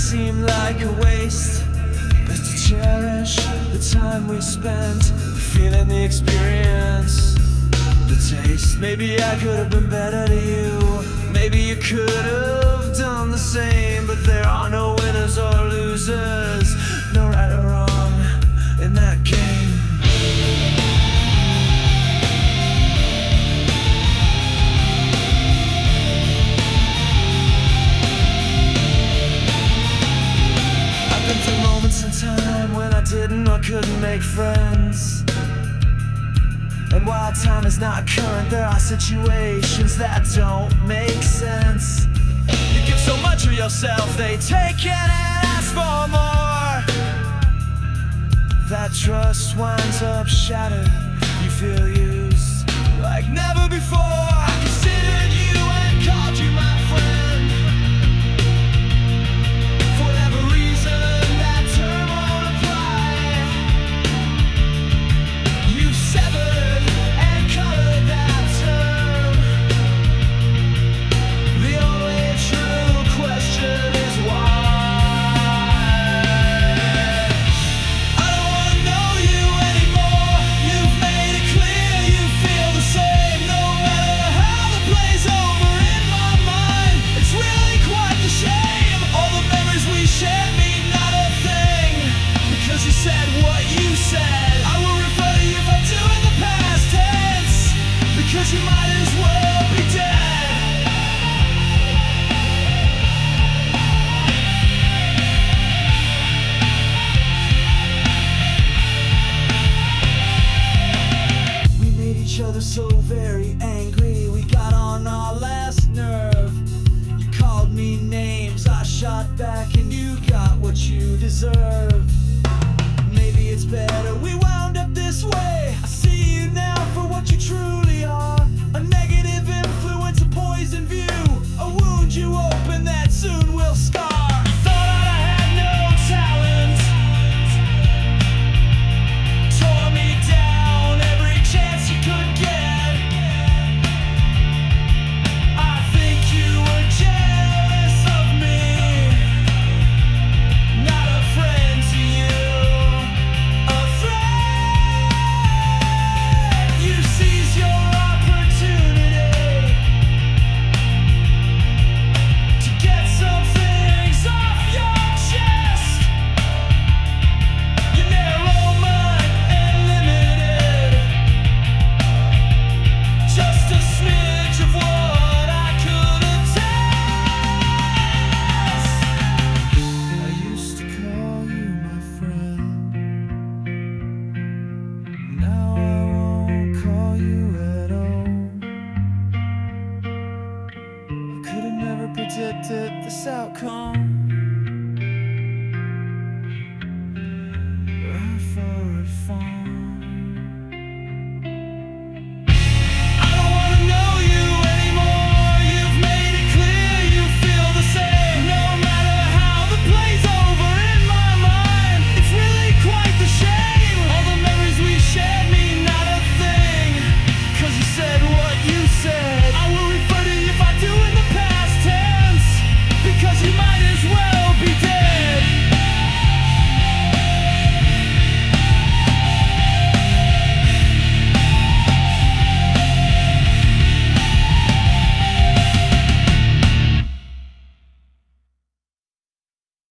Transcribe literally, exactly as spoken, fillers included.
seem like a waste is to cherish the time we spent, feeling the experience, the taste. Maybe I could have been better to you, maybe you could have done the same, but there are no winners or losers, no right or wrong in that game. I've been through moments in time when I didn't or couldn't make friends, and while time is not current, there are situations that don't make sense. You give so much of yourself, they take it and ask for more. That trust winds up shattered, you feel used like never before. I considered you and called you my friend. For whatever reason, that term won't apply. You've severed and colored that term. The only true question is why. I don't wanna know you anymore. You've made it clear you feel the same. No matter how the play's over in my mind, it's really quite the shame. All the memories we shared mean not a thing, because you said what you said. I will refer to you if I do in the past tense, because you might as well be dead. We made each other so very angry, we got on our last nerve. You called me names, I shot back, and you got what you deserve. Maybe it's better we